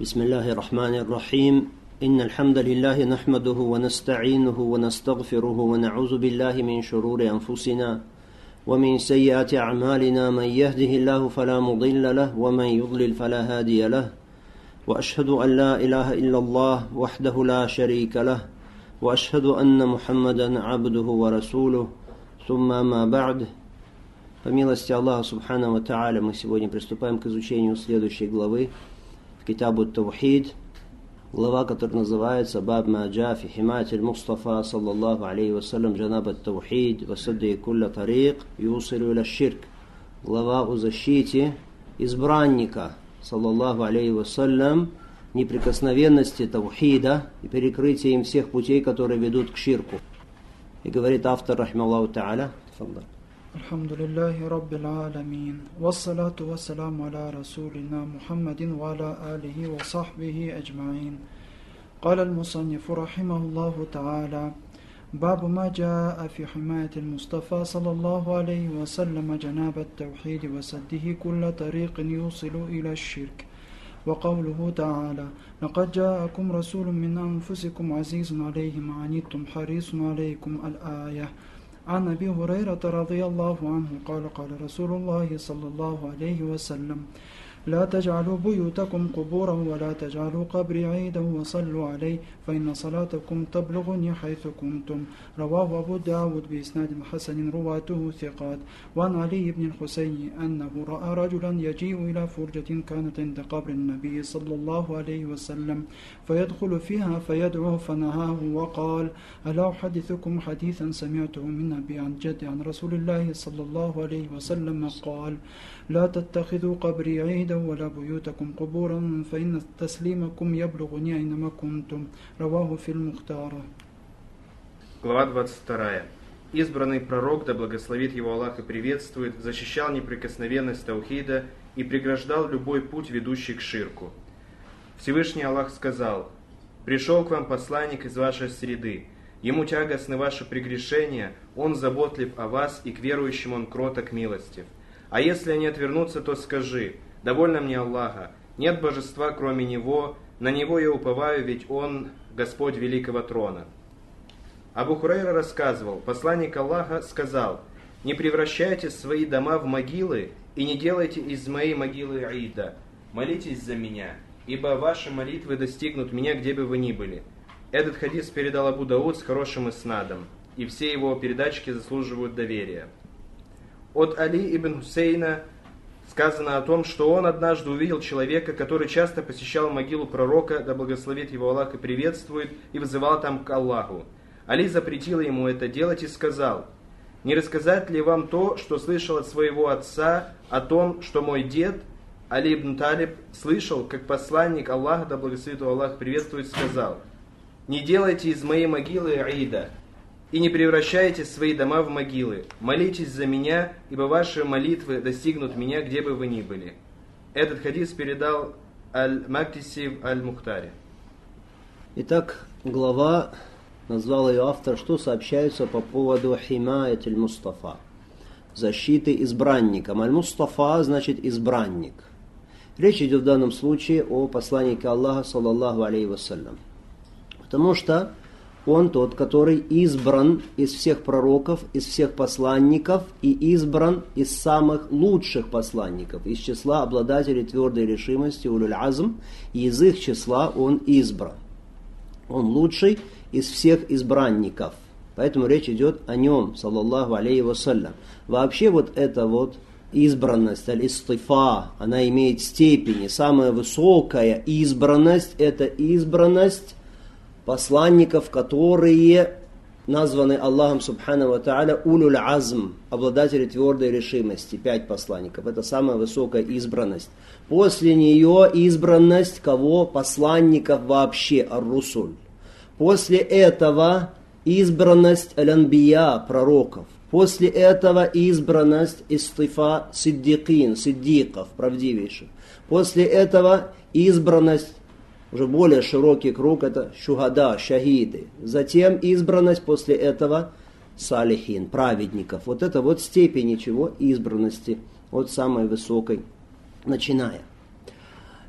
بسم الله الرحمن الرحيم إن الحمد لله نحمده ونستعينه ونستغفره ونعوذ بالله من شرور أنفسنا ومن سيئات أعمالنا من يهده الله فلا مضل له ومن يضلل فلا هادي له وأشهد أن لا إله إلا الله وحده لا شريك له وأشهد أن محمدا عبده ورسوله ثم ما بعد. По милости Аллаха Субхану ва Тааля мы сегодня приступаем к изучению следующей главы в Китабу Таухид, глава, которая называется «Баб ма джа фи химаят аль-Мустафа саллаллаху алейхи вассалям джанаб ат-Таухид ва садди кулля тарик юсилу иля ширк». Глава о защите избранника саллаллаху алейхи вассалям, неприкосновенности Таухида и перекрытия им всех путей, которые ведут к ширку. И говорит автор, рахималлаху та'аля, Алхамдулиллахи Раббил Аламин. Вассалату вассаламу аля Расулина Мухаммадин ва аля алихи ва сахбихи аджмаин. قال المصنف رحمه الله تعالى: باب ما جاء في حماية المصطفى صلى الله عليه وسلم جناب التوحيد وسده كل طريق يوصل إلى الشرك. وقوله تعالى: لقد جاءكم رسول من أنفسكم عزيز عليه ما عنتم حريص عليكم الآية. عن أبي هريرة رضي الله عنه قال: قال رسول الله صلى الله عليه وسلم: لا تجعلوا بيوتكم قبورا ولا تجعلوا قبري عيدا وصلوا علي فإن صلاتكم تبلغني حيث كنتم. رواه أبو داود بإسناد حسن رواته ثقات. وعن علي بن الحسين أنه رأى رجلا يجيء إلى فرجة كانت عند قبر النبي صلى الله عليه وسلم فيدخل فيها فيدعو فنهاه وقال: ألا أحدثكم حديثا سمعته من أبي عن جد عن رسول الله صلى الله عليه وسلم قال: لا تتخذوا قبري عيدا ولا بيوتكم قبورا فإن تسليمكم يبلغني أينما كنتم. رواه في المختار. Глава 22. Избранный пророк, да благословит его Аллах и приветствует, защищал неприкосновенность Таухида и преграждал любой путь, ведущий к ширку. Всевышний Аллах сказал: «Пришел к вам посланник из вашей среды, ему тягостны ваши прегрешения, он заботлив о вас, и к верующим он кроток милостив. А если они отвернутся, то скажи: довольно мне Аллаха, нет божества кроме Него, на Него я уповаю, ведь Он Господь великого трона». Абу Хурайра рассказывал: посланник Аллаха сказал: «Не превращайте свои дома в могилы и не делайте из моей могилы аида. Молитесь за меня, ибо ваши молитвы достигнут меня, где бы вы ни были». Этот хадис передал Абу Дауд с хорошим иснадом, и все его передачки заслуживают доверия. От Али ибн Хусейна сказано о том, что он однажды увидел человека, который часто посещал могилу пророка, да благословит его Аллах и приветствует, и вызывал там к Аллаху. Али запретил ему это делать и сказал: «Не рассказать ли вам то, что слышал от своего отца, о том, что мой дед, Али ибн Талиб, слышал, как посланник Аллаха, да благословит его Аллах, приветствует, сказал: не делайте из моей могилы аида, и не превращайте свои дома в могилы. Молитесь за меня, ибо ваши молитвы достигнут меня, где бы вы ни были». Этот хадис передал Аль-Мактиси в Аль-Мухтаре. Итак, глава, назвал ее автор, что сообщается по поводу химаят аль-Мустафа, защиты избранником. Аль-Мустафа значит избранник. Речь идет в данном случае о посланнике Аллаха, саллаллаху алейхи вассалям. Потому что он тот, который избран из всех пророков, из всех посланников и избран из самых лучших посланников, из числа обладателей твердой решимости, улюль азм, и из их числа он избран. Он лучший из всех избранников. Поэтому речь идет о нем, саллаллаху алейхи вассалям. Вообще вот эта вот избранность, аль-истифа, она имеет степени. Самая высокая избранность – это избранность посланников, которые названы Аллахом Субхану ва Тааля улюль азм, обладатели твердой решимости. 5 посланников. Это самая высокая избранность. После нее избранность кого? Посланников вообще, ар-русуль. После этого избранность аль-анбия, пророков. После этого избранность истифа сиддикин, сиддиков, правдивейших. После этого избранность, уже более широкий круг, это шухада, шахиды. Затем избранность после этого салихин, праведников. Вот это вот степени чего? Избранности от самой высокой начиная.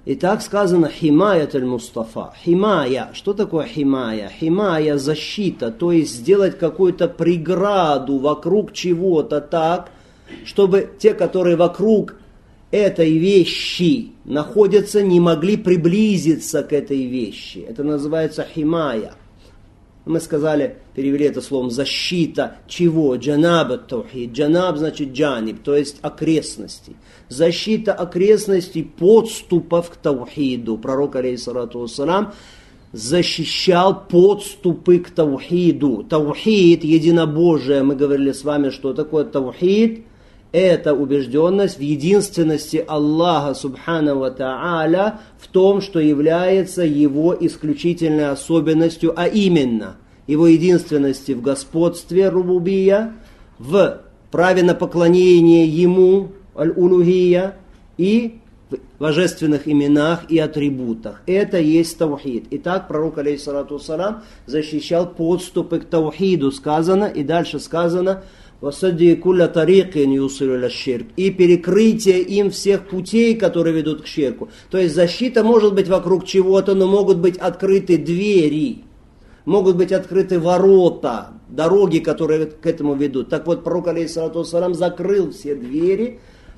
И так сказано химаят аль-Мустафа. Химая. Что такое химая? Химая – защита, то есть сделать какую-то преграду вокруг чего-то так, чтобы те, которые вокруг этой вещи находятся, не могли приблизиться к этой вещи. Это называется химая. Мы сказали, перевели это словом защита чего? Джанаб ат-таухид. Джанаб значит джаниб, то есть окрестности. Защита окрестностей подступов к таухиду. Пророк, алейхиссалату вассалам, защищал подступы к таухиду. Таухид, единобожие, мы говорили с вами, что такое таухид. Это убежденность в единственности Аллаха Субхану ва Тааля в том, что является его исключительной особенностью, а именно его единственности в господстве рубубия, в праве на поклонение ему, аль-улухия, и в божественных именах и атрибутах. Это есть таухид. Итак, пророк, алейхиссалату вассалам, защищал подступы к таухиду, сказано, и дальше сказано, и перекрытие им всех путей, которые ведут к ширку. То есть защита может быть вокруг чего-то, но могут быть открыты двери, могут быть открыты ворота, дороги, которые к этому ведут. Так вот, пророк, алейхиссалату вассалам, закрыл все двери,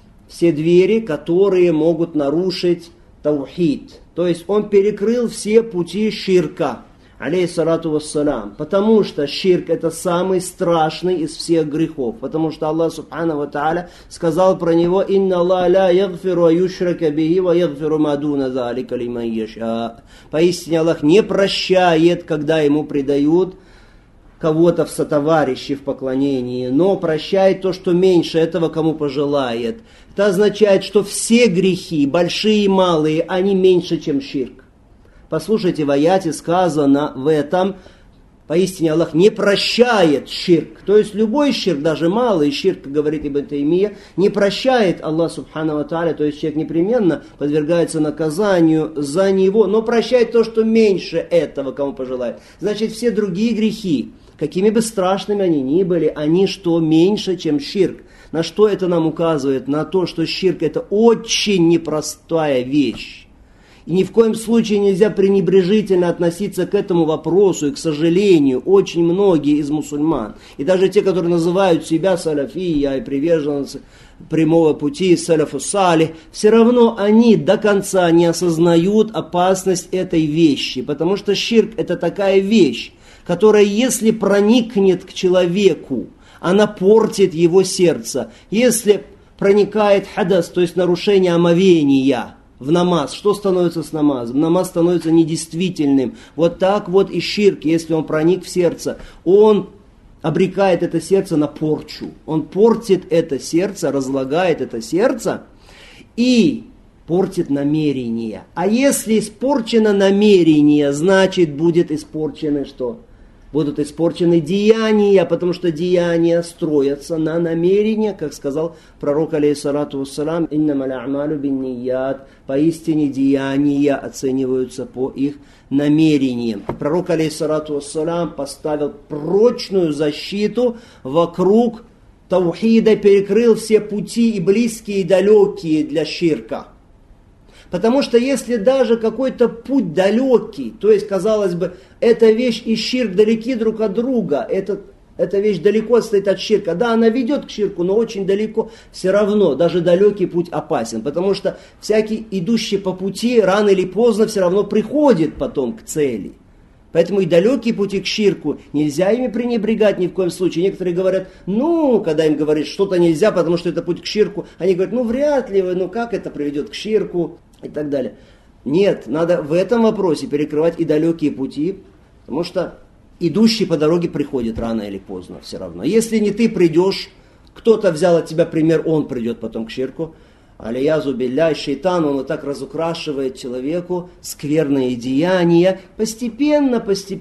которые могут нарушить таухид. То есть он перекрыл все пути ширка, алейхиссалату вассалам, потому что ширк это самый страшный из всех грехов, потому что Аллах Субхану ва Тааля сказал про него: «Инна Аллах ла ягфиру юшрака бихи ва ягфиру ма дуна залика лиман яша». Поистине Аллах не прощает, когда ему предают кого-то в сотоварищи в поклонении, но прощает то, что меньше этого, кому пожелает. Это означает, что все грехи, большие и малые, они меньше, чем ширк. Послушайте, в аяте сказано в этом: поистине Аллах не прощает ширк. То есть любой ширк, даже малый ширк, говорит Ибн Таймия, не прощает Аллах Субхану ва Тааля. То есть человек непременно подвергается наказанию за него, но прощает то, что меньше этого, кому пожелает. Значит, все другие грехи, какими бы страшными они ни были, они что меньше, чем ширк. На что это нам указывает? На то, что ширк это очень непростая вещь. И ни в коем случае нельзя пренебрежительно относиться к этому вопросу. И, к сожалению, очень многие из мусульман, и даже те, которые называют себя салафия и приверженцы прямого пути, салафу салих, все равно они до конца не осознают опасность этой вещи. Потому что ширк это такая вещь, которая, если проникнет к человеку, она портит его сердце. Если проникает хадас, то есть нарушение омовения в намаз, что становится с намазом? Намаз становится недействительным. Вот так вот и ширк, если он проник в сердце, он обрекает это сердце на порчу. Он портит это сердце, разлагает это сердце и портит намерение. А если испорчено намерение, значит будет испорчено что? Будут испорчены деяния, потому что деяния строятся на намерения, как сказал пророк, алейхиссалату вассалам, «Иннамаль а'малю бинният», поистине деяния оцениваются по их намерениям. Пророк, алейхиссалату вассалам, поставил прочную защиту вокруг таухида, перекрыл все пути и близкие, и далекие для ширка. Потому что если даже какой-то путь далекий, то есть, казалось бы, эта вещь и ширк далеки друг от друга, эта вещь далеко стоит от ширка, да, она ведет к ширку, но очень далеко, все равно даже далекий путь опасен, потому что всякий идущий по пути рано или поздно все равно приходит потом к цели. Поэтому и далекие пути к ширку, нельзя ими пренебрегать ни в коем случае. Некоторые говорят, когда им говорят, что-то нельзя, потому что это путь к ширку, они говорят, вряд ли, как это приведет к ширку и так далее. Нет, надо в этом вопросе перекрывать и далекие пути, потому что идущий по дороге приходит рано или поздно все равно. Если не ты придешь, кто-то взял от тебя пример, он придет потом к ширку. Алиязу билля, шейтан, он вот так разукрашивает человеку скверные деяния, постепенно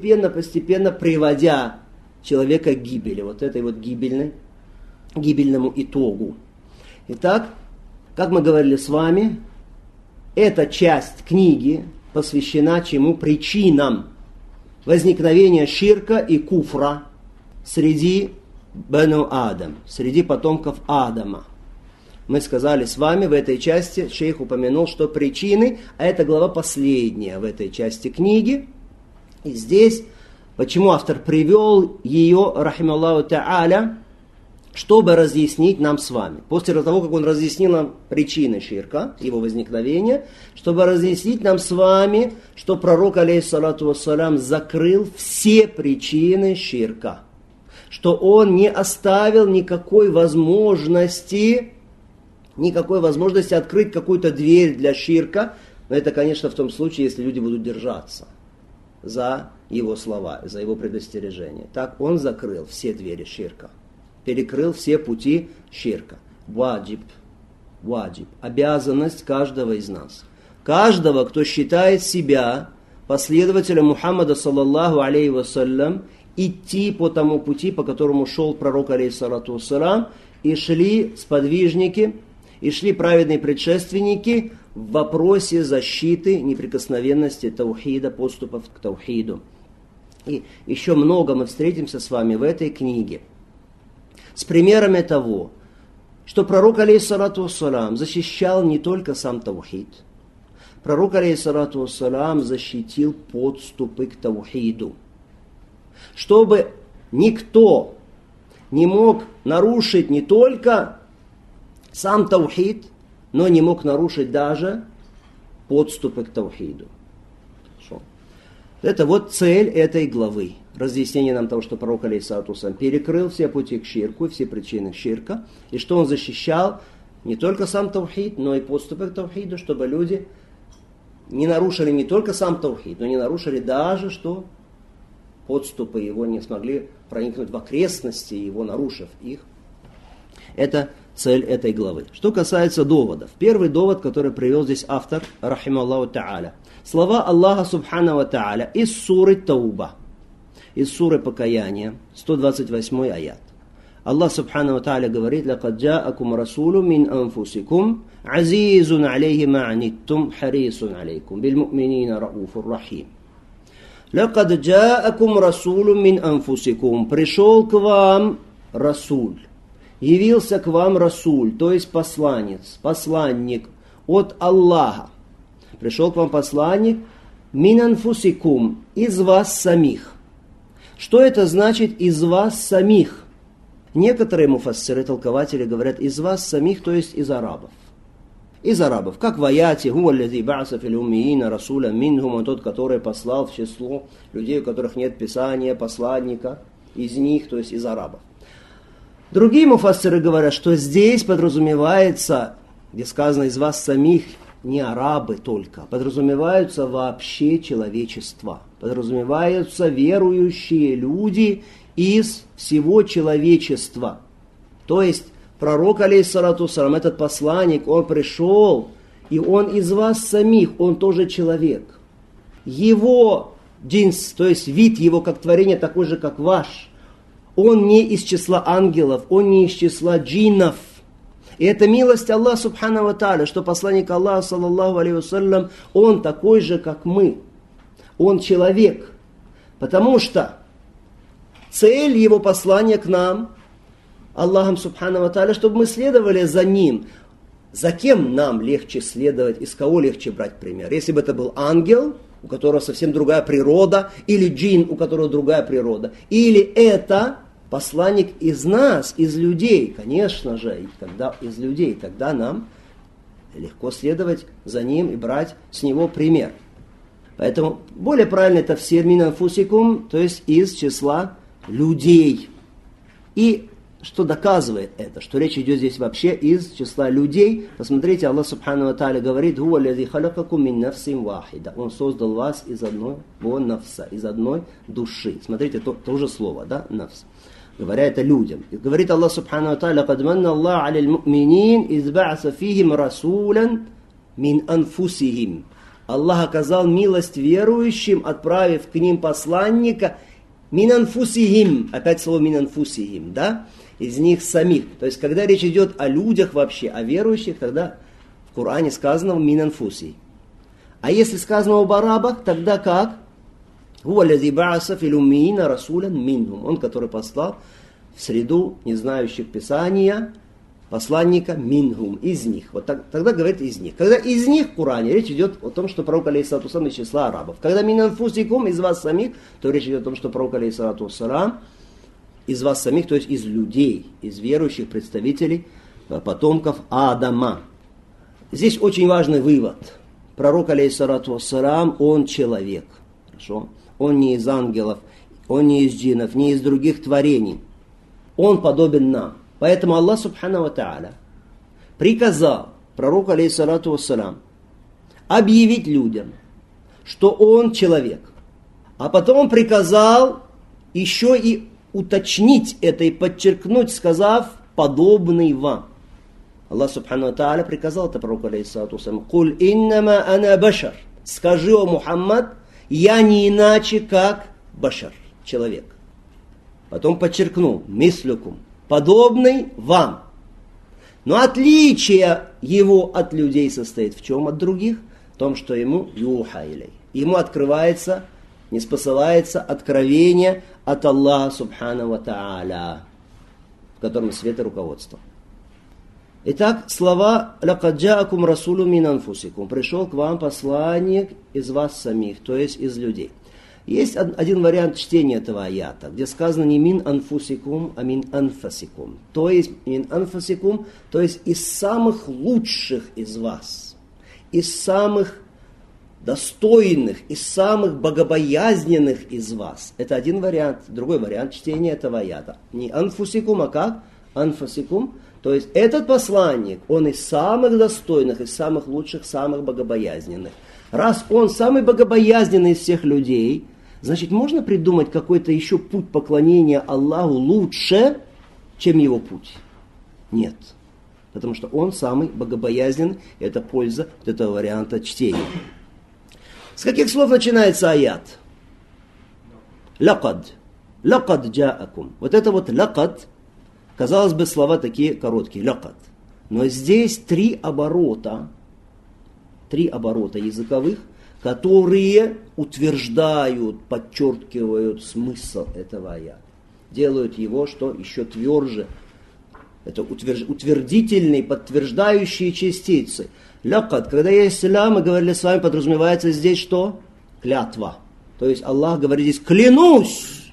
приводя человека к гибели, вот этой вот гибельному итогу. Итак, как мы говорили с вами, эта часть книги посвящена чему? Причинам возникновения ширка и куфра среди Бену Адам, среди потомков Адама. Мы сказали с вами в этой части, шейх упомянул, что причины, а это глава последняя в этой части книги. И здесь, почему автор привел ее, рахималлаху та'аля, чтобы разъяснить нам с вами. После того, как он разъяснил нам причины ширка, его возникновения, чтобы разъяснить нам с вами, что пророк, алейхиссалату вассалям, закрыл все причины ширка. Что он не оставил никакой возможности открыть какую-то дверь для ширка. Но это, конечно, в том случае, если люди будут держаться за его слова, за его предостережение. Так он закрыл все двери ширка. Перекрыл все пути ширка. Ваджиб. Обязанность каждого из нас. Каждого, кто считает себя последователем Мухаммада, саллаллаху алейхи вассалям, идти по тому пути, по которому шел пророк, алейхиссалату вассалам, и шли сподвижники, и шли праведные предшественники в вопросе защиты неприкосновенности таухида, поступов к таухиду. И еще много мы встретимся с вами в этой книге с примерами того, что пророк, алейхиссалату вассалам, защищал не только сам таухид. Пророк, алейхиссалату вассалам, защитил подступы к таухиду. Чтобы никто не мог нарушить не только сам таухид, но не мог нарушить даже подступы к таухиду. Это вот цель этой главы. Разъяснение нам того, что пророк, алейхиссалату вассалям, перекрыл все пути к ширку, все причины ширка, и что он защищал не только сам таухид, но и подступы к таухиду, чтобы люди не нарушили не только сам таухид, но не нарушили даже, что подступы его не смогли проникнуть в окрестности его, нарушив их. Это цель этой главы. Что касается доводов. Первый довод, который привел здесь автор, рахималлаху та'аля. Слова Аллаха субхану ва та'аля из суры Тауба, из суры Покаяния, 128 аят. Аллах субхану ва та'аля говорит: «Лакад джа'акум расулу мин анфусикум, азизун алейхи ма'аниттум, харисун алейкум, бил му'минина рауфур рахим». «Лакад джа'акум расулу мин анфусикум». Пришел к вам расуль. Явился к вам расуль, то есть посланец, посланник от Аллаха. Пришел к вам посланник мин анфусикум, из вас самих. Что это значит из вас самих? Некоторые муфассиры, толкователи говорят из вас самих, то есть из арабов. Из арабов. Как в аяте «Хуа аллази ба'аса фил уммиина расуля минхум», он тот, который послал в число людей, у которых нет писания, посланника, из них, то есть из арабов. Другие муфассиры говорят, что здесь подразумевается, где сказано из вас самих, не арабы только, подразумеваются вообще человечество, подразумеваются верующие люди из всего человечества. То есть пророк, алейхиссалату вассалам, этот посланник, он пришел, и он из вас самих, он тоже человек. Его джинс, то есть вид его как творение такой же, как ваш. Он не из числа ангелов, он не из числа джиннов. И это милость Аллаха субхану ва та'аля, что посланник Аллаха, саллаллаху алейхи вассалям, он такой же, как мы. Он человек. Потому что цель его послания к нам, Аллахом субхану ва та'аля, чтобы мы следовали за ним. За кем нам легче следовать, из кого легче брать пример? Если бы это был ангел, у которого совсем другая природа, или джин, у которого другая природа, или это посланник из нас, из людей, конечно же, и когда из людей, тогда нам легко следовать за ним и брать с него пример. Поэтому более правильно это тафсир мин анфусикум, то есть из числа людей. И что доказывает это, что речь идет здесь вообще из числа людей. Посмотрите, Аллах субхану ва та'аля говорит: «Хуа аллази халакакум мин нафсин вахида». Он создал вас из одной нафса, из одной души. Смотрите, то же слово, да, нафс. Говоря это людям. И говорит Аллах субхану ва та'аля: «Кад манна Аллах аля аль-му'минин, из ба'аса фихим расулян мин анфусихим». Аллах оказал милость верующим, отправив к ним посланника мин анфусихим. Опять слово мин анфусихим, да? Из них самих. То есть, когда речь идет о людях вообще, о верующих, тогда в Коране сказано мин анфуси. А если сказано об арабах, тогда как? «Хуа аллази ба'аса фил уммиина расулян минхум». Он, который послал в среду не знающих Писания посланника мингум, из них. Вот тогда говорит из них. Когда из них в Коране, речь идет о том, что пророк алейхиссалату вассалам из числа арабов. Когда мин анфусикум, из вас самих, то речь идет о том, что пророк алейхиссалату вассалам из вас самих, то есть из людей, из верующих представителей, потомков Адама. Здесь очень важный вывод. Пророк алейхиссалату вассалам, он человек. Хорошо? Он не из ангелов, он не из джиннов, не из других творений. Он подобен нам. Поэтому Аллах Субхану ва Тааля приказал пророку алейхиссалату вассалам объявить людям, что он человек. А потом он приказал еще и уточнить это и подчеркнуть, сказав подобный вам. Аллах Субхану ва Тааля приказал это пророку алейхиссалату вассалам. «Куль иннама ана башар». Скажи, о Мухаммад, я не иначе, как башар, человек. Потом подчеркнул, мислюкум, подобный вам. Но отличие его от людей состоит в чем от других? В том, что ему юха илей. Ему открывается, не спосылается откровение от Аллаха Субхану ва Тааля, в котором свет и руководство. Итак, слова «Лакад джаакум расулу мин анфусикум». Пришел к вам посланник из вас самих, то есть из людей. Есть один вариант чтения этого аята, где сказано не мин анфусикум, а мин анфасикум. То есть мин анфасикум, то есть из самых лучших из вас, из самых достойных, из самых богобоязненных из вас. Это один вариант. Другой вариант чтения этого аята. Не анфусикум, а как? Анфасикум. То есть этот посланник, он из самых достойных, из самых лучших, самых богобоязненных. Раз он самый богобоязненный из всех людей, значит, можно придумать какой-то еще путь поклонения Аллаху лучше, чем его путь? Нет. Потому что он самый богобоязненный, и это польза вот этого варианта чтения. С каких слов начинается аят? Лакад. Лакад джаакум. Вот это вот лакад, казалось бы, слова такие короткие. Лакад. Но здесь три оборота языковых, которые утверждают, подчеркивают смысл этого аята. Делают его, что еще тверже. Это утвердительные, подтверждающие частицы. Лякад, когда есть ля, мы говорили с вами, подразумевается здесь что? Клятва. То есть Аллах говорит здесь, клянусь,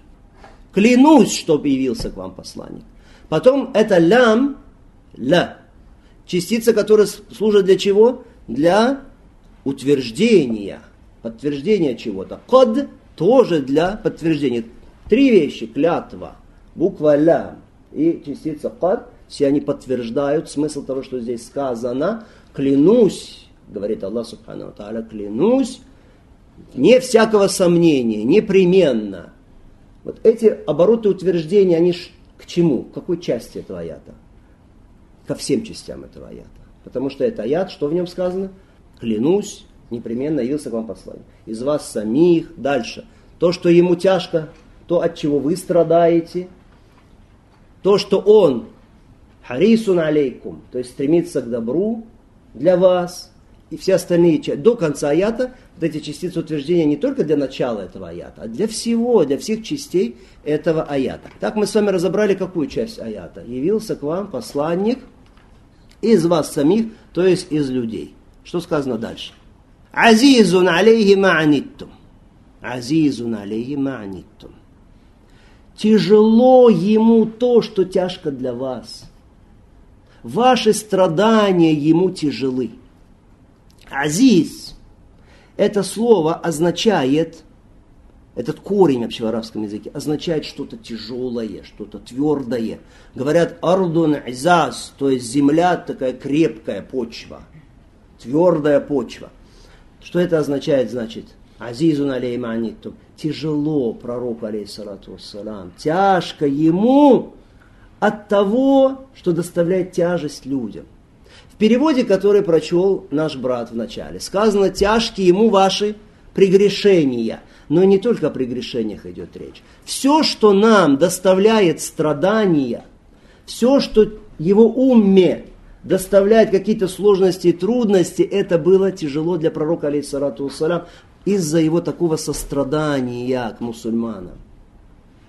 что явился к вам посланник. Потом это лям, ля. Частица, которая служит для чего? Для утверждения, подтверждения чего-то. Код тоже для подтверждения. Три вещи. Клятва, буква лям и частица код. Все они подтверждают смысл того, что здесь сказано. Клянусь, говорит Аллах Субхану ва Тааля, клянусь, не всякого сомнения, непременно. Вот эти обороты утверждения, они к чему? К какой части этого аята? Ко всем частям этого аята. Потому что это аят, что в нем сказано? Клянусь, непременно явился к вам посланник. Из вас самих, дальше. То, что ему тяжко, то, от чего вы страдаете, то, что он харисун алейкум, то есть стремится к добру для вас, и все остальные части. До конца аята вот эти частицы утверждения не только для начала этого аята, а для всего, для всех частей этого аята. Так мы с вами разобрали, какую часть аята. Явился к вам посланник из вас самих, то есть из людей. Что сказано дальше? Азизун алейхи ма'аниттум. Азизун алейхи ма'аниттум. Тяжело ему то, что тяжко для вас. Ваши страдания ему тяжелы. Азиз. Это слово означает, этот корень вообще в арабском языке, означает что-то тяжелое, что-то твердое. Говорят ардун изаз, то есть земля такая крепкая почва, твердая почва. Что это означает, значит? Азизун алейхи ма'аниттум. Тяжело пророку алейхиссалату вассалам, тяжко ему от того, что доставляет тяжесть людям. В переводе, который прочел наш брат в начале, сказано, тяжкие ему ваши прегрешения. Но не только о прегрешениях идет речь. Все, что нам доставляет страдания, все, что его умме доставляет какие-то сложности и трудности, это было тяжело для пророка алейхиссалату вассалам из-за его такого сострадания к мусульманам.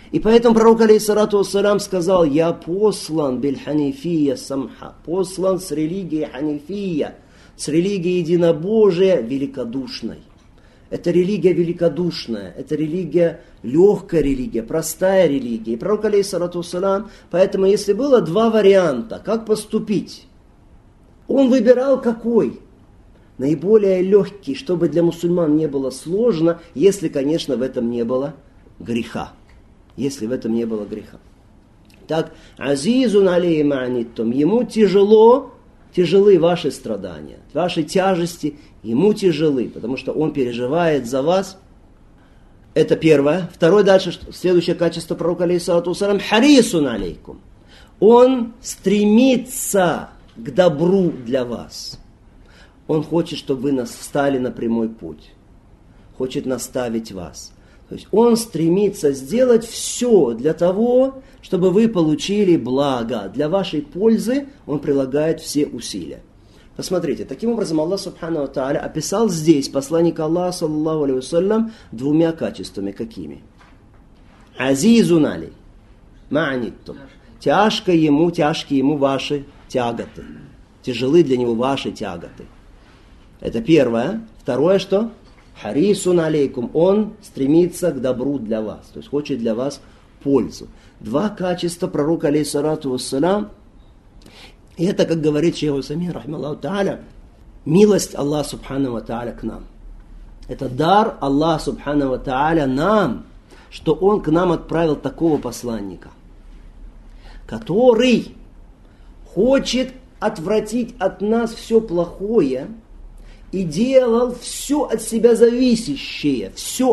И поэтому пророк, алейхиссалату вассалям, сказал: «Я послан биль-ханифия самха», послан с религией ханифия, с религией единобожия великодушной. Это религия великодушная, это религия, легкая религия, простая религия. И пророк, алейхиссалату вассалям, поэтому если было два варианта, как поступить, он выбирал какой? Наиболее легкий, чтобы для мусульман не было сложно, если, конечно, в этом не было греха. Если в этом не было греха. Так, азизун алейхи ма аниттум, ему тяжелы ваши страдания, ваши тяжести, ему тяжелы, потому что он переживает за вас. Это первое. Второе, дальше, следующее качество пророка, алейхиссалату вассалям, харисун алейкум. Он стремится к добру для вас. Он хочет, чтобы вы встали на прямой путь. Хочет наставить вас. То есть он стремится сделать все для того, чтобы вы получили благо. Для вашей пользы он прилагает все усилия. Посмотрите, таким образом Аллах Субхану ва Тааля описал здесь посланника Аллаха, саллаллаху алейхи вассалям, двумя качествами. Какими? Азизун алей, ма'аниттум. Тяжкие ему ваши тяготы. Тяжелы для него ваши тяготы. Это первое. Второе что? Харисун алейкум. Он стремится к добру для вас. То есть хочет для вас пользу. Два качества пророка, алейхиссалату вассалям. И это, как говорит шейх Усаймин, рахималлаху тааля, милость Аллаха субхану ва тааля к нам. Это дар Аллаха субхану ва тааля нам, что Он к нам отправил такого посланника, который хочет отвратить от нас все плохое и делал все от себя зависящее,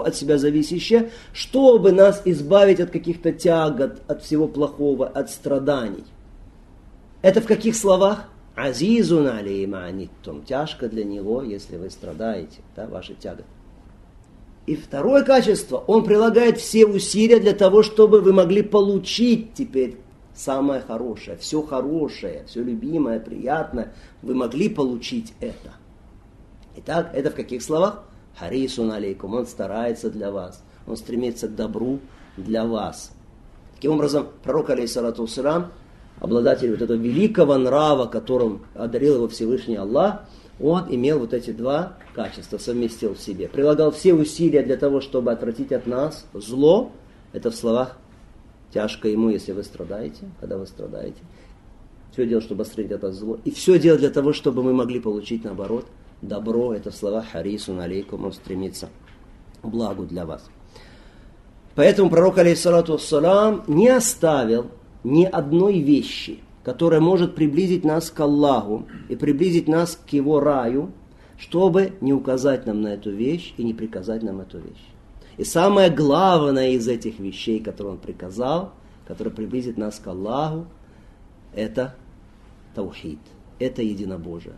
чтобы нас избавить от каких-то тягот, от всего плохого, от страданий. Это в каких словах? Азизун алейхи ма аниттум. Тяжко для него, если вы страдаете, да, ваши тяготы. И второе качество, он прилагает все усилия для того, чтобы вы могли получить теперь самое хорошее, все любимое, приятное, вы могли получить это. Итак, это в каких словах? Харисун алейкум. Он старается для вас. Он стремится к добру для вас. Таким образом, пророк, алейхиссалату вассалям, обладатель вот этого великого нрава, которым одарил его Всевышний Аллах, он имел вот эти два качества, совместил в себе. Прилагал все усилия для того, чтобы отвратить от нас зло. Это в словах тяжко ему, если вы страдаете, когда вы страдаете. Все делать, чтобы отвратить от нас зло. И все делать для того, чтобы мы могли получить, наоборот, добро. Это в словах харисун алейкум. Он стремится к благу для вас. Поэтому пророк, алейхиссалату вассалам, не оставил ни одной вещи, которая может приблизить нас к Аллаху и приблизить нас к Его раю, чтобы не указать нам на эту вещь и не приказать нам эту вещь. И самое главное из этих вещей, которые Он приказал, которые приблизит нас к Аллаху, это таухид, это единобожие.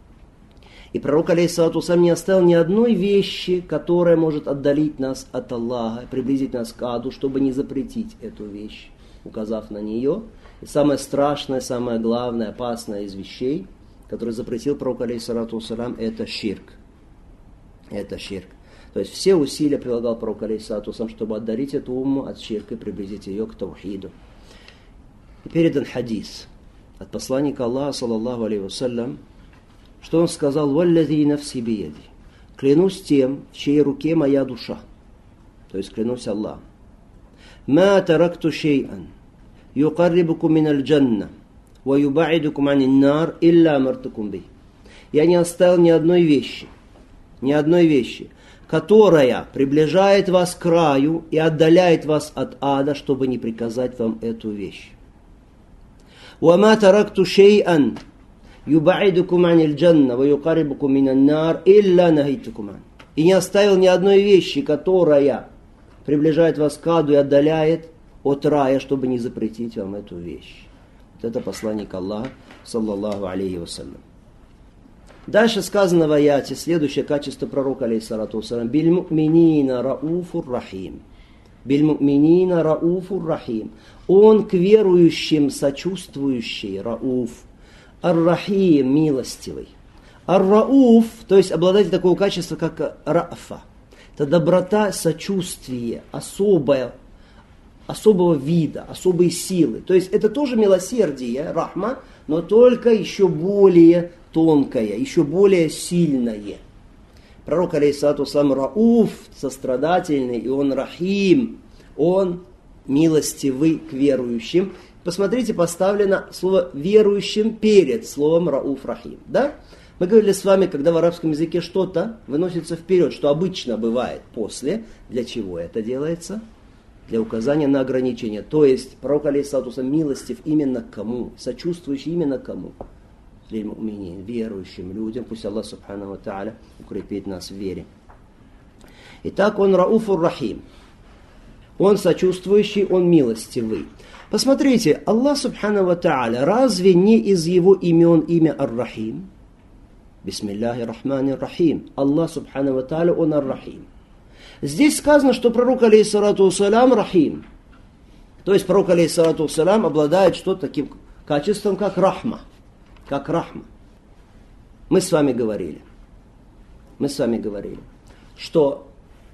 И пророк, алейхиссалату вассалям, не оставил ни одной вещи, которая может отдалить нас от Аллаха, приблизить нас к аду, чтобы не запретить эту вещь, указав на нее. И самое страшное, самое главное, опасное из вещей, которые запретил пророк, алейхиссалату вассалям, это ширк. Это ширк. То есть все усилия прилагал пророк, алейхиссалату вассалям, чтобы отдарить эту умму от ширка и приблизить ее к таухиду. И передан хадис от посланника Аллаха, саллаллаху алейхи вассалям, что он сказал: «Валлази нафси бияди». Клянусь тем, в чьей руке моя душа. То есть клянусь Аллахом. «Ма таракту шей'ан юкаррибукум миналь джанна ва юбаидукум анин нар илля амартукум бих». Я не оставил ни одной вещи, которая приближает вас к раю и отдаляет вас от ада, чтобы не приказать вам эту вещь. «Ва ма таракту шей'ан юбаидукум аниль джанна ва юкаррибукум минан нар илля нахайтукум ан». И не оставил ни одной вещи, которая приближает вас к аду и отдаляет от рая, чтобы не запретить вам эту вещь. Вот это посланник Аллаха, саллаллаху алейхи вассалям. Дальше сказано в аяте следующее качество пророка, алейхиссалату вассалям: «Биль-му'минина рауфур рахим». «Биль-му'минина рауфур рахим». Он к верующим сочувствующий, рауф. Ар-рахим, милостивый. Ар-рауф, то есть обладатель такого качества, как рафа. Это доброта, сочувствие, особое особого вида, особой силы. То есть это тоже милосердие, рахма, но только еще более тонкое, еще более сильное. Пророк, алейхиссалату вассалам, рауф, сострадательный, и он рахим, он милостивый к верующим. Посмотрите, поставлено слово верующим перед словом рауф рахим. Да? Мы говорили с вами, когда в арабском языке что-то выносится вперед, что обычно бывает после. Для чего это делается? Для указания на ограничение. То есть пророк, алейхиссалату вассалам, милостив именно к кому? Сочувствующий именно кому? Верующим людям. Пусть Аллах субхану ва тааля укрепит нас в вере. Итак, он рауфур рахим. Он сочувствующий, он милостивый. Посмотрите, Аллах субхану ва тааля, разве не из его имен имя Ар-Рахим? Бисмиллахи рахмани рахим. Аллах субхану ва тааля, он Ар-Рахим. Здесь сказано, что пророк, алейхиссалату вассалям, рахим. То есть пророк, алейхиссалату вассалям, обладает что-то таким качеством, как рахма. Как рахма. Мы с вами говорили, что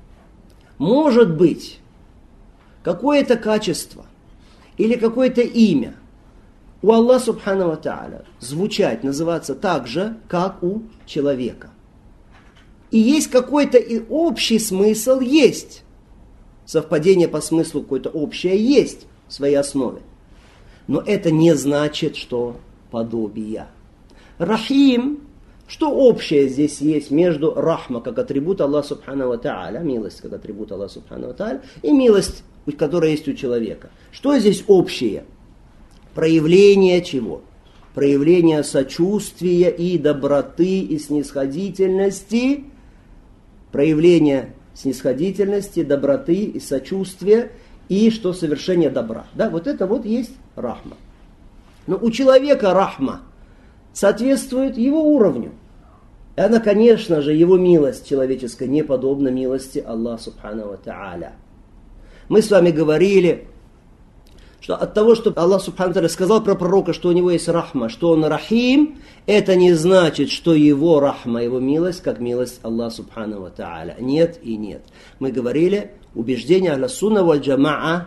может быть какое-то качество или какое-то имя у Аллаха субхану ва тааля звучать, называться так же, как у человека. И есть какой-то и общий смысл, есть. Совпадение по смыслу какое-то общее есть в своей основе. Но это не значит, что подобия. Рахим, что общее здесь есть между рахма, как атрибут Аллаха субхану ва тааля, милость, как атрибут Аллаха субхану ва тааля, и милость, которая есть у человека. Что здесь общее? Проявление чего? Проявление сочувствия и доброты, и снисходительности. Проявление снисходительности, доброты и сочувствия, и что совершение добра. Да, вот это вот есть рахма. Но у человека рахма соответствует его уровню. И она, конечно же, его милость человеческая не подобна милости Аллаха субхану ва тааля. Мы с вами говорили, что от того, что Аллах субхану ва тааля сказал про пророка, что у него есть рахма, что он рахим, это не значит, что его рахма, его милость, как милость Аллаха субхану ва тааля. Нет и нет. Мы говорили, убеждение ахля сунна валь джамаа,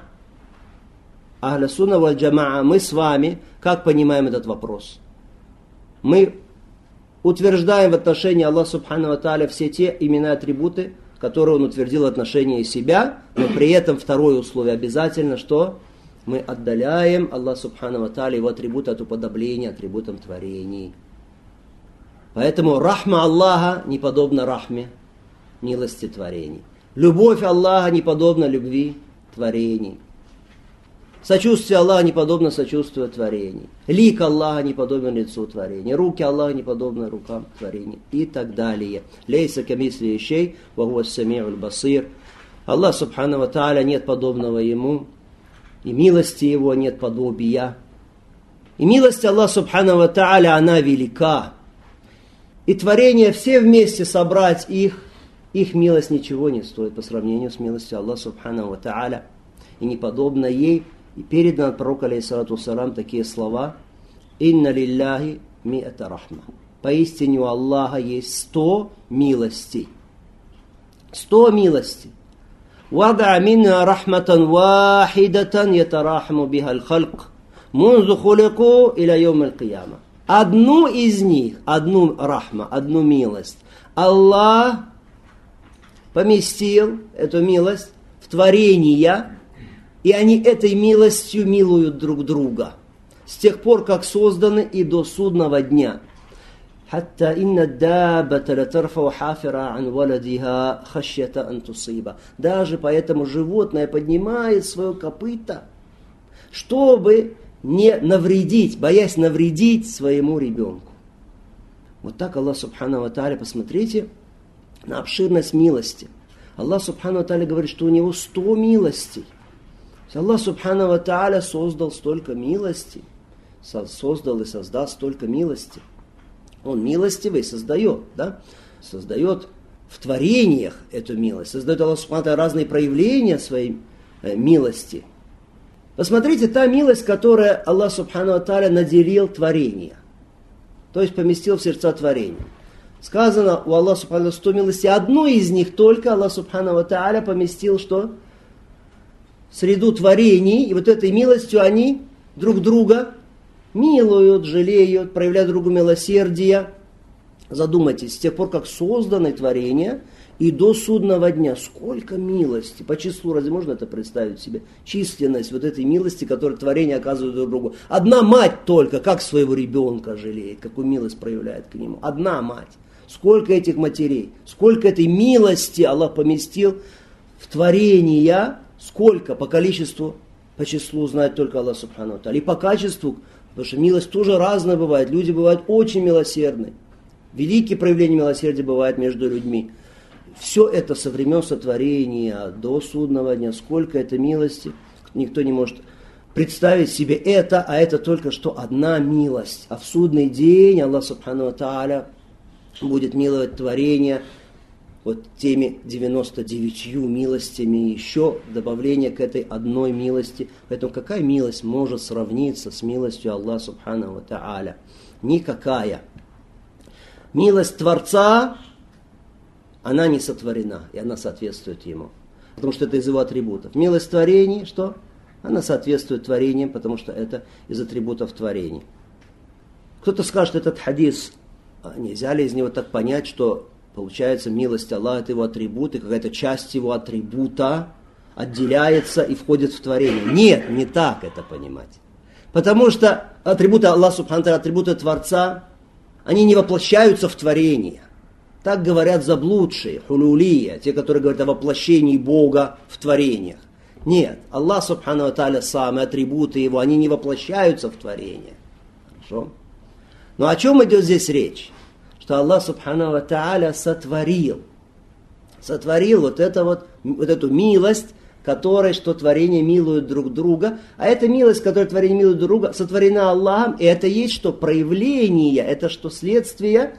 ахля сунна валь джамаа, мы с вами, как понимаем этот вопрос? Мы утверждаем в отношении Аллаха субхану ва тааля все те имена и атрибуты, которые он утвердил в отношении себя, но при этом второе условие обязательно, что мы отдаляем Аллаха субхану ва тааля его атрибуты от уподобления атрибутам творений. Поэтому рахма Аллаха не подобна рахме милости творений. Любовь Аллаха не подобна любви творений. Сочувствие Аллаха не подобно сочувствию творений. Лик Аллаха не подобен лицу творений. Руки Аллаха не подобны рукам творений. И так далее. Лейса камисли шей, ва хуа ас-сами'уль басир. Аллах субхану ва тааля, нет подобного ему. И милости его нет подобия. И милость Аллаха субхану ва тааля, она велика. И творения все вместе собрать их милость ничего не стоит по сравнению с милостью Аллаха субхану ва тааля. И не подобно ей. И передано от пророка, алейхиссалату вассалам, такие слова: «Инна лилляхи ми'ата рахма». Поистине у Аллаха есть 100 милостей. 100 милостей. «Вада минна рахматан вахидатан ятарахму биха аль-халк, мунзу хулику иля йом аль-кияма». Одну из них, одну рахма, одну милость, Аллах поместил, эту милость, в творения, и они этой милостью милуют друг друга. С тех пор, как созданы, и до судного дня. Даже поэтому животное поднимает свое копыто, чтобы не навредить, боясь навредить своему ребенку. Вот так Аллах субхану ва тааля, посмотрите на обширность милости. Аллах субхану ва тааля говорит, что у него 100 милостей. Аллах субхану ва тааля создал столько милости, создал и создаст столько милости. Он милостивый создает, да? Создает в творениях эту милость, создает Аллах субхану ва тааля разные проявления своей милости. Посмотрите, та милость, которая Аллах субхану ва тааля наделил творения, то есть поместил в сердца творения. Сказано у Аллаха субхану ва тааля 100 милостей, одну из них только Аллах субхану ва тааля поместил что? среду творений, и вот этой милостью они друг друга милуют, жалеют, проявляют другу милосердие. Задумайтесь, с тех пор, как созданы творения, и до судного дня, сколько милости, по числу, разве можно это представить себе? Численность вот этой милости, которую творения оказывают друг другу. Одна мать только, как своего ребенка жалеет, какую милость проявляет к нему. Одна мать. Сколько этих матерей, сколько этой милости Аллах поместил в творения, сколько по количеству, по числу знает только Аллах Субхану ва Тааля. И по качеству, потому что милость тоже разная бывает. Люди бывают очень милосердны. Великие проявления милосердия бывают между людьми. Все это со времен сотворения до судного дня. Сколько это милости, никто не может представить себе это, а это только что одна милость. А в судный день Аллах Субхану ва Тааля будет миловать творение вот теми 99 милостями, еще добавление к этой одной милости. Поэтому какая милость может сравниться с милостью Аллаха Субхану ва Тааля? Никакая. Милость Творца, она не сотворена, и она соответствует Ему. Потому что это из Его атрибутов. Милость творений, что? Она соответствует творениям, потому что это из атрибутов творений. Кто-то скажет, этот хадис, нельзя ли из него так понять, что получается милость Аллаха, это Его атрибут, и какая-то часть Его атрибута отделяется и входит в творение. Нет, не так это понимать. Потому что атрибуты Аллаха Субхану ва Тааля, атрибуты Творца, они не воплощаются в творение. Так говорят заблудшие, хулулия, те, которые говорят о воплощении Бога в творениях. Нет, Аллах Субхану ва Тааля сам, и атрибуты Его, они не воплощаются в творение. Хорошо? Но о чем идет здесь речь? Что Аллах Субхану ва Тааля сотворил вот эту милость, которой, что творения милуют друг друга. А эта милость, которой творения милуют друг друга, сотворена Аллахом, и это есть что? Проявление, это что? Следствие,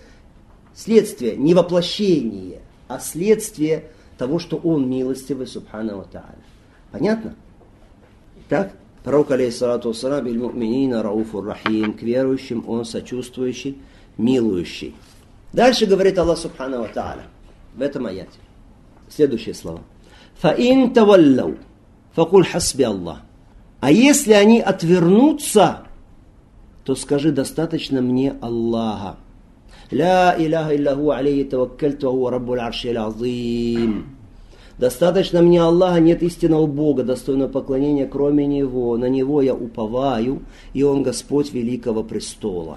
не воплощение, а следствие того, что Он милостивый, Субхану ва Тааля. Понятно? Так? Пророк, алейхиссалату вассалам, биль му'минина рауфур рахим, к верующим Он сочувствующий, милующий. Дальше говорит Аллах Субхану ва Тааля в этом аяте. Следующие слова. فَإِن تَوَلَّوْا فَقُلْ حَسْبِ اللَّهِ. А если они отвернутся, то скажи, достаточно мне Аллаха. لا إله إلا هو عليه توكلت وهو رب العرش العظيم. Достаточно мне Аллаха, нет истинного Бога, достойного поклонения, кроме Него. На Него я уповаю, и Он Господь великого престола.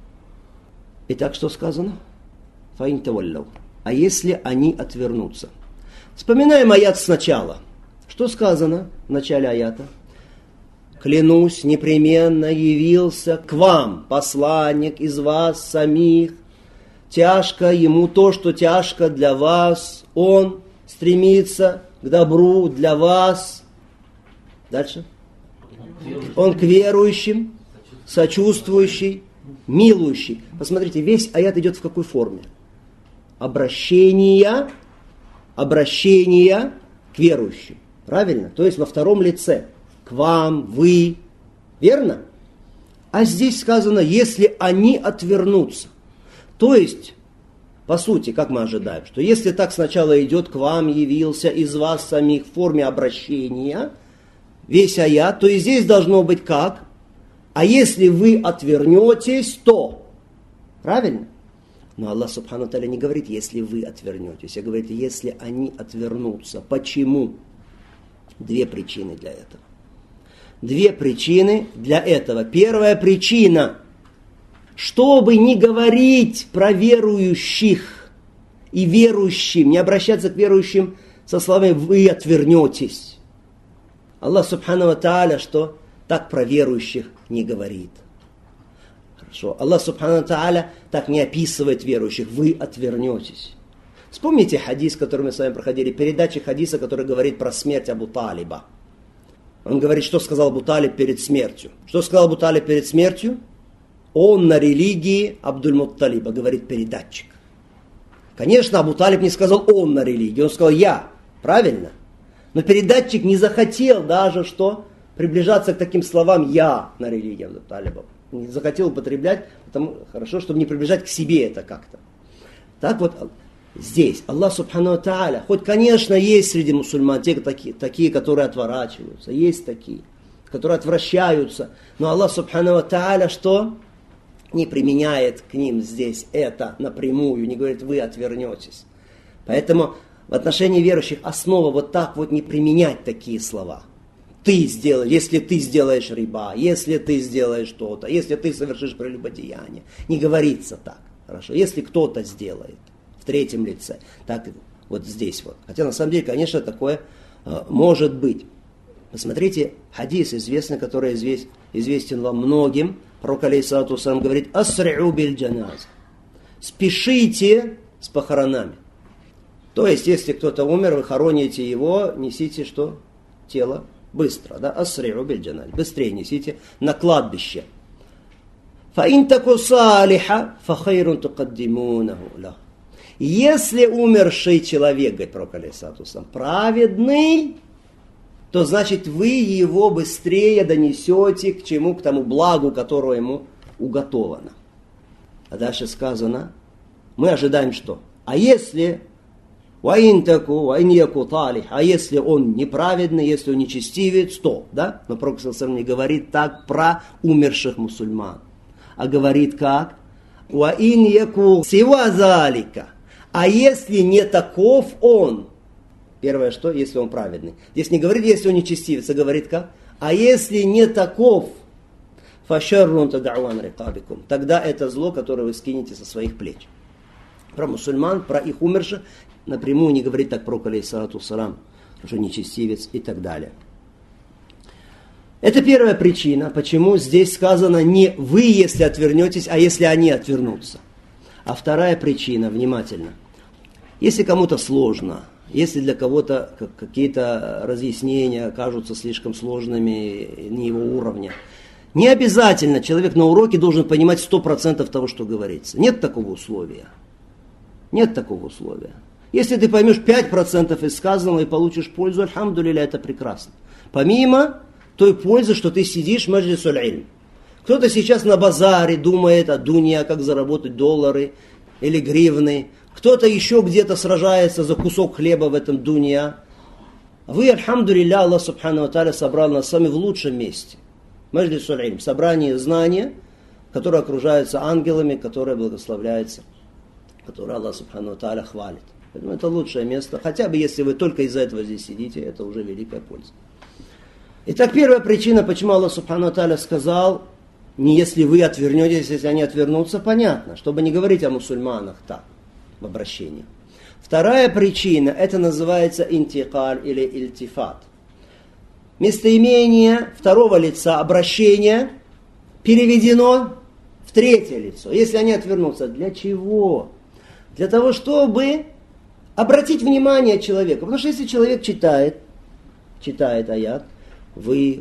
Итак, что сказано? فَإِن تَوَلَّوْا. А если они отвернутся? Вспоминаем аят сначала. Что сказано в начале аята? Клянусь, непременно явился к вам посланник из вас самих. Тяжко ему то, что тяжко для вас. Он стремится к добру для вас. Дальше. Он к верующим, сочувствующий, милующий. Посмотрите, весь аят идет в какой форме? Обращение к верующим. Правильно? То есть во втором лице. К вам, вы. Верно? А здесь сказано, если они отвернутся. То есть, по сути, как мы ожидаем, что если так сначала идет к вам, явился из вас самих в форме обращения, весь аят, то и здесь должно быть как? А если вы отвернетесь, то. Правильно? Но Аллах Субхану ва Тааля не говорит, если вы отвернетесь, а говорит, если они отвернутся. Почему? Две причины для этого. Две причины для этого. Первая причина, чтобы не говорить про верующих и верующим, не обращаться к верующим со словами «вы отвернетесь». Аллах Субхану ва Тааля, что так про верующих не говорит. Хорошо. Аллах Субхану ва Тааля так не описывает верующих. Вы отвернетесь. Вспомните хадис, который мы с вами проходили, передачи хадиса, который говорит про смерть Абу Талиба. Он говорит, что сказал Абу Талиб перед смертью. Что сказал Абу Талиб перед смертью? Он на религии Абдуль-Мутталиба, говорит передатчик. Конечно, Абу Талиб не сказал он на религии, он сказал я. Правильно? Но передатчик не захотел даже что приближаться к таким словам я на религии Абдуль-Талиба. Не захотел употреблять, потому хорошо, чтобы не приближать к себе это как-то. Так вот, здесь Аллах Субхану ва Тааля, хоть, конечно, есть среди мусульман те такие, которые отворачиваются, есть такие, которые отвращаются, но Аллах Субхану ва Тааля что? Не применяет к ним здесь это напрямую, не говорит, вы отвернетесь. Поэтому в отношении верующих основа вот так вот не применять такие слова. Ты сделаешь, если ты сделаешь риба, если ты сделаешь что-то, если ты совершишь прелюбодеяние. Не говорится так. Хорошо. Если кто-то сделает в третьем лице, так вот здесь вот. Хотя на самом деле, конечно, такое может быть. Посмотрите, хадис известный, который известен вам многим. Пророк алейхиссалату вассалам говорит: «Асри'у биль джаназ». Спешите с похоронами. То есть, если кто-то умер, вы хороните его, несите что? Тело быстро, да? «Асри'у биль джаназ». Быстрее несите на кладбище. «Фаин таку салиха, фахайрун тукаддимунаху ла». Если умерший человек, говорит пророк алейхиссалату вассалам, праведный, то значит вы его быстрее донесете к чему? К тому благу, которое ему уготовано. А дальше сказано, мы ожидаем что? А если если он неправедный, если он нечестивец, то, да? Но пророк не говорит так про умерших мусульман, а говорит как? А если не таков он, первое что, если он праведный. Здесь не говорит, если он нечестивец, а говорит как? А если не таков, тогда это зло, которое вы скинете со своих плеч. Про мусульман, про их умерших напрямую не говорит так пророк алейхиссалату вассалам, что нечестивец и так далее. Это первая причина, почему здесь сказано не вы, если отвернетесь, а если они отвернутся. А вторая причина, внимательно, если кому-то сложно, если для кого-то какие-то разъяснения кажутся слишком сложными, не его уровня, не обязательно человек на уроке должен понимать 100% того, что говорится. Нет такого условия. Нет такого условия. Если ты поймешь 5% из сказанного и получишь пользу, альхамдулилля, это прекрасно. Помимо той пользы, что ты сидишь в маджлисуль ильм. Кто-то сейчас на базаре думает о дунья, как заработать доллары или гривны. Кто-то еще где-то сражается за кусок хлеба в этом дунья. Вы, альхамдулилля, Аллах Субхану ва Тааля собрал нас с вами в лучшем месте. Маджлисуль ильм, собрание знания, которое окружается ангелами, которое благословляется, которое Аллах Субхану ва Тааля хвалит. Поэтому это лучшее место. Хотя бы если вы только из-за этого здесь сидите, это уже великая польза. Итак, первая причина, почему Аллах Субхану ва Тааля сказал, не если вы отвернетесь, если они отвернутся, понятно, чтобы не говорить о мусульманах так, в обращении. Вторая причина, это называется интикаль или ильтифат. Местоимение второго лица, обращение, переведено в третье лицо. Если они отвернутся, для чего? Для того, чтобы обратить внимание человека. Потому что если человек читает аят, вы,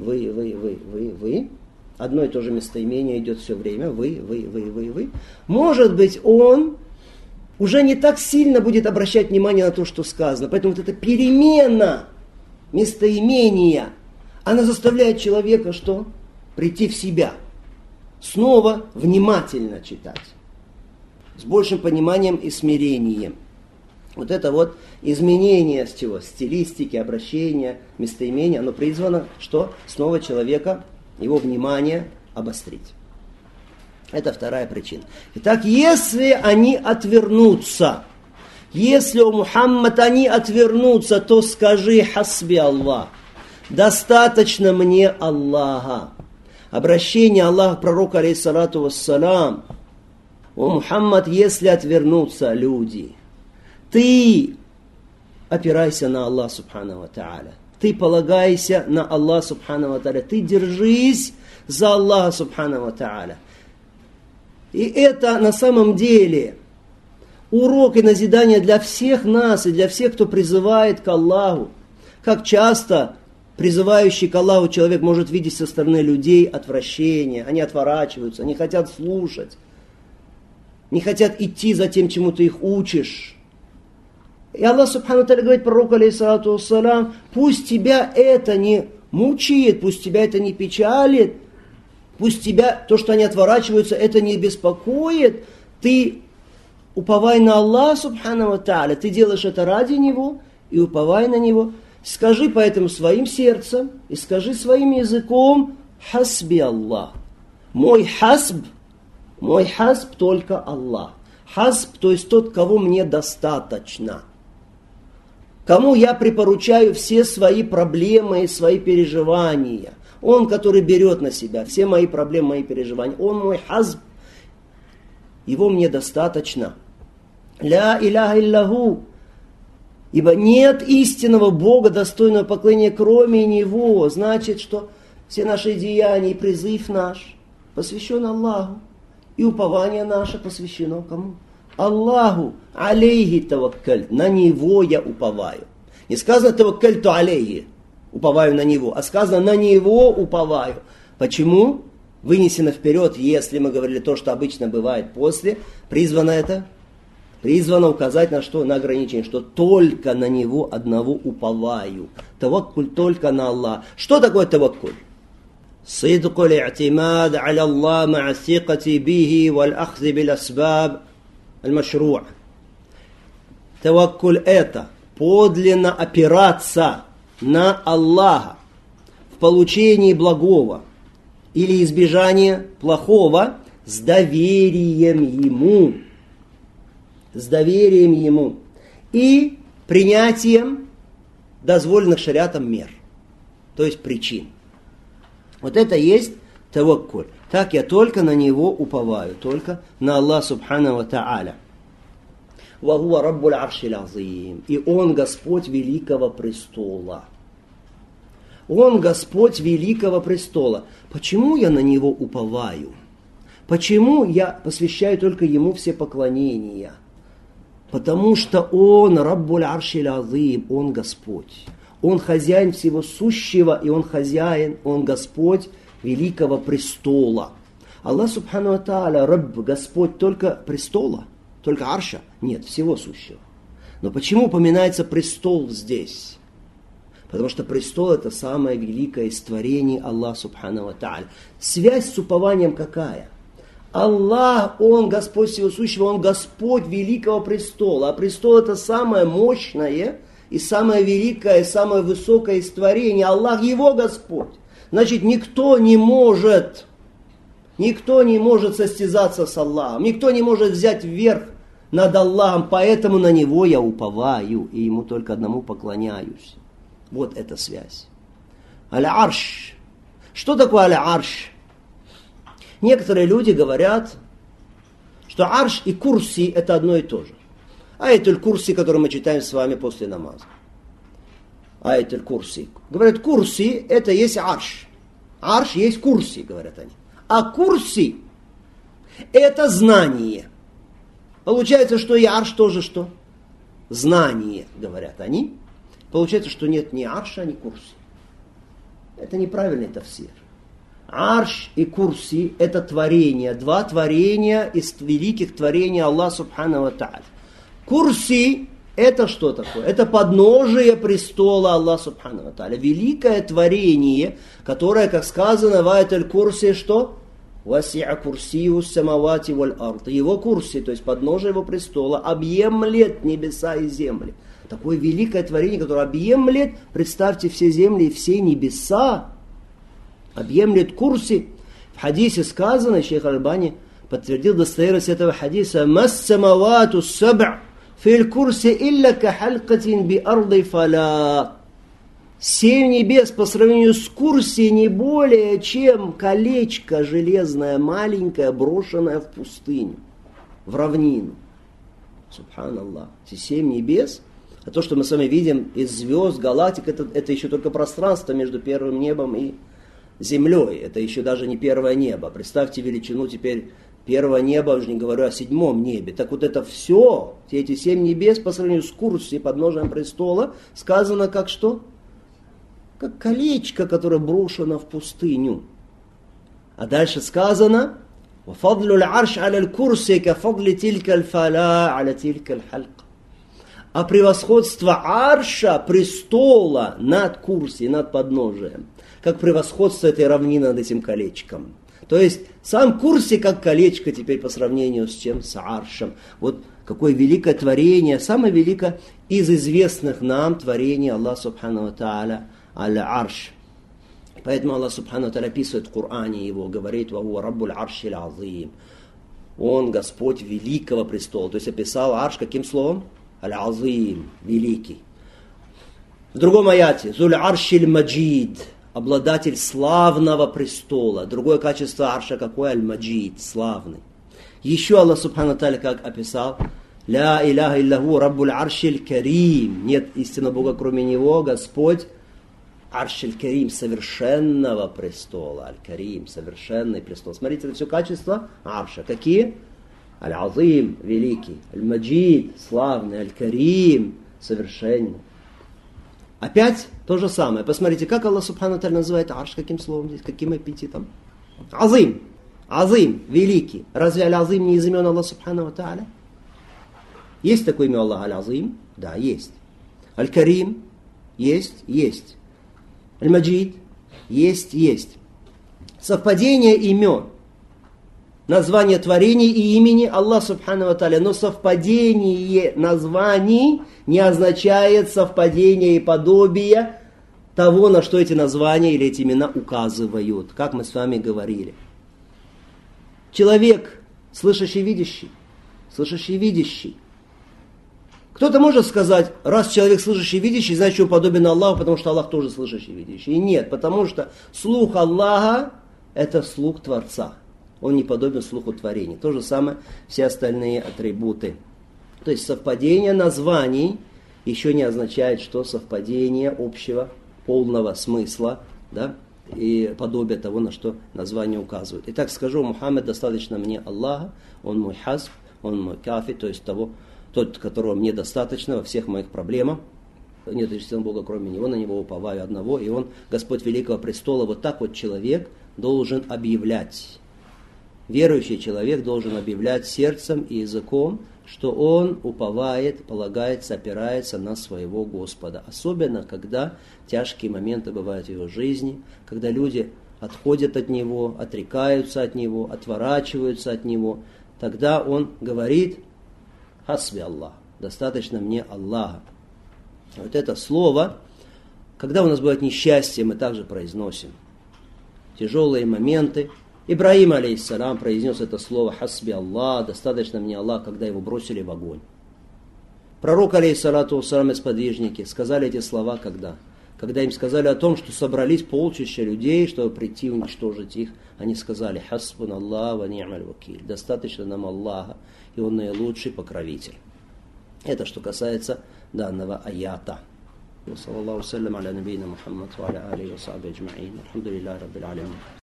одно и то же местоимение идет все время, вы. Может быть, он уже не так сильно будет обращать внимание на то, что сказано. Поэтому вот эта перемена местоимения, она заставляет человека что? Прийти в себя. Снова внимательно читать. С большим пониманием и смирением. Вот это вот изменение стилистики, обращения, местоимения, оно призвано, что снова человека, его внимание обострить. Это вторая причина. Итак, если они отвернутся, если у Мухаммада они отвернутся, то скажи хасби Аллах. Достаточно мне Аллаха. Обращение Аллаха к пророку алейхиссалату вассалам. О Мухаммад, если отвернутся люди, ты опирайся на Аллах Субхану ва Тааля. Ты полагайся на Аллах Субхану ва Тааля. Ты держись за Аллаха Субхану ва Тааля. И это на самом деле урок и назидание для всех нас и для всех, кто призывает к Аллаху. Как часто призывающий к Аллаху человек может видеть со стороны людей отвращение. Они отворачиваются, они хотят слушать. Не хотят идти за тем, чему ты их учишь. И Аллах Субхану Тааля говорит пророку алейхиссалату вассалам, пусть тебя это не мучает, пусть тебя это не печалит, пусть тебя, то, что они отворачиваются, это не беспокоит, ты уповай на Аллаха, субхану ва тааля, ты делаешь это ради Него, и уповай на Него. Скажи поэтому своим сердцем, и скажи своим языком, хасби Аллах. Мой хасб только Аллах. Хасб, то есть тот, кого мне достаточно. Кому я припоручаю все свои проблемы и свои переживания. Он, который берет на себя все мои проблемы, мои переживания. Он мой хасб. Его мне достаточно. Ля иляха илляху. Ибо нет истинного Бога, достойного поклонения, кроме Него. Значит, что все наши деяния и призыв наш посвящен Аллаху. И упование наше посвящено кому? Аллаху. Алейхи таваккаль. На Него я уповаю. Не сказано таваккальту алейхи. Уповаю на Него. А сказано на Него уповаю. Почему? Вынесено вперед, если мы говорили то, что обычно бывает после. Призвано указать на что? На ограничение, что только на Него одного уповаю. Таваккуль только на Аллах. Что такое таваккуль? صدق الاعتماد على الله مع الثقة به والأخذ بالأسباب المشروع. Таваккуль это подлинно опираться на Аллаха в получении благого или избежании плохого с доверием Ему. С доверием Ему. И принятием дозволенных шариатом мер. То есть причин. Вот это есть таваккуль. Так я только на Него уповаю, только на Аллах субхану ва тааля. Ва хуа раббуль аршил азим. И Он Господь великого престола. Он Господь великого престола. Почему я на Него уповаю? Почему я посвящаю только Ему все поклонения? Потому что Он раббуль аршил азим. Он Господь. Он хозяин всего сущего, и Он хозяин, Он Господь великого престола. Аллах субхану ва тааля, Рабб, Господь только престола, только арша? Нет, всего сущего. Но почему упоминается престол здесь? Потому что престол это самое великое из творений Аллаха субхану ва тааля. Связь с упованием какая? Аллах, Он Господь всего сущего, Он Господь великого престола. А престол это самое мощное, и самое великое, и самое высокое из творений. Аллах Его Господь. Значит, никто не может состязаться с Аллахом. Никто не может взять вверх над Аллахом. Поэтому на Него я уповаю. И Ему только одному поклоняюсь. Вот эта связь. Аль-Арш. Что такое Аль-Арш? Некоторые люди говорят, что Арш и Курси это одно и то же. Аятуль Курси, который мы читаем с вами после намаза. Аятуль Курси. Говорят, Курси это есть Арш. Арш есть Курси, говорят они. А Курси это знание. Получается, что и Арш тоже что? Знание, говорят они. Получается, что нет ни Арша, ни Курси. Это неправильный тафсир. Арш и Курси это творения. Два творения из великих творений Аллаха субхану ва тааля. Курси это что такое? Это подножие престола Аллаха субхану ва тааля. Великое творение, которое, как сказано в аятуль Курси, что? Васи'а курсию самавати валь ард. Его курси, то есть подножие его престола, объемлет небеса и земли. Такое великое творение, которое объемлет, представьте, все земли и все небеса. Объемлет курси. В хадисе сказано, шейх Аль-Бани подтвердил достоверность этого хадиса, «Массамавату саб'а фил курси илля кахалькатин би арды фала». 7 небес по сравнению с курси не более, чем колечко железное, маленькое, брошенное в пустыню, в равнину. Субханаллах. Эти 7 небес, а то, что мы с вами видим из звезд, галактик, это еще только пространство между первым небом и землей. Это еще даже не первое небо. Представьте величину теперь первого неба, уже не говорю о 7 небе. Так вот это все, все эти 7 небес по сравнению с курсией, подножием престола, сказано как что? Как колечко, которое брошено в пустыню. А дальше сказано, وَفَضْلُ الْعَرْشِ عَلَى الْكُرْسِ كَفَضْلِ تِلْكَ الْفَلَاءِ عَلَى تِلْكَ الْحَلْقِ. А превосходство арша, престола над курсией, над подножием, как превосходство этой равнины над этим колечком. То есть сам курси как колечко теперь по сравнению с чем? С аршем. Вот какое великое творение, самое великое из известных нам творений Аллаха Субхану ва Тааля аль-Арш. Поэтому Аллах Субхану ва Тааля описывает в Коране его, говорит: «Ва раббуль аршил азим». Он Господь великого престола. То есть описал арш каким словом? Аль-Азим, великий. В другом аяте: «Зуль аршиль маджид», обладатель славного престола. Другое качество арша какое? Аль-Маджид, славный. Еще Аллах Субхану ва Тааля как описал: «Ля иляха иллаху раббуль аршиль карим». Нет истинного Бога кроме Него, Господь Аршиль Карим, совершенного престола. Аль-Карим, совершенный престол. Смотрите, это все качества Арша. Какие? Аль-Азим, великий. Аль-Маджид, славный. Аль-Карим, совершенный. Опять то же самое. Посмотрите, как Аллах Субхану ва Тааля называет Арш, каким словом здесь, каким эпитетом? Азим. Азим, великий. Разве Аль-Азим не из имен Аллаха Субхану ва Тааля? Есть такое имя Аллаха Аль-Азим? Да, есть. Аль-Карим? Есть? Есть. Аль-Маджид? Есть. Совпадение имен, название творений и имени Аллаха Субхану ва Тааля. Но совпадение названий не означает совпадение и подобие того, на что эти названия или эти имена указывают. Как мы с вами говорили. Человек, слышащий, видящий. Кто-то может сказать: раз человек слышащий, видящий, значит, он подобен Аллаху, потому что Аллах тоже слышащий, видящий. И нет, потому что слух Аллаха – это слух Творца. Он не подобен слуху творений. То же самое все остальные атрибуты. То есть совпадение названий еще не означает, что совпадение общего, полного смысла, да, и подобие того, на что название указывает. Итак, скажу: Мухаммад, достаточно мне Аллаха, он мой хасб, он мой кафи, то есть тот, которого мне достаточно во всех моих проблемах. Нет истинного Бога кроме Него, на Него уповаю одного, и Он Господь Великого Престола. Вот так вот человек должен объявлять. Верующий человек должен объявлять сердцем и языком, что он уповает, полагается, опирается на своего Господа. Особенно, когда тяжкие моменты бывают в его жизни, когда люди отходят от Него, отрекаются от Него, отворачиваются от Него. Тогда он говорит: «Хасби Аллах», достаточно мне Аллаха. Вот это слово, когда у нас бывает несчастье, мы также произносим. Тяжелые моменты. Ибрахим, алейхиссалям, произнес это слово «Хасби Аллах», достаточно мне Аллах, когда его бросили в огонь. Пророк, алейхиссалату вассалам, и сподвижники сказали эти слова когда? Когда им сказали о том, что собрались полчища людей, чтобы прийти уничтожить их, они сказали: «Хасбун Аллах ва ни'маль вакиль», достаточно нам Аллаха, и Он наилучший покровитель. Это что касается данного аята. Саллаллаху саллям аля набийна Мухаммад ва аля алихи ва сахбихи аджмаин. Алхамдулиллахи раббил алямин.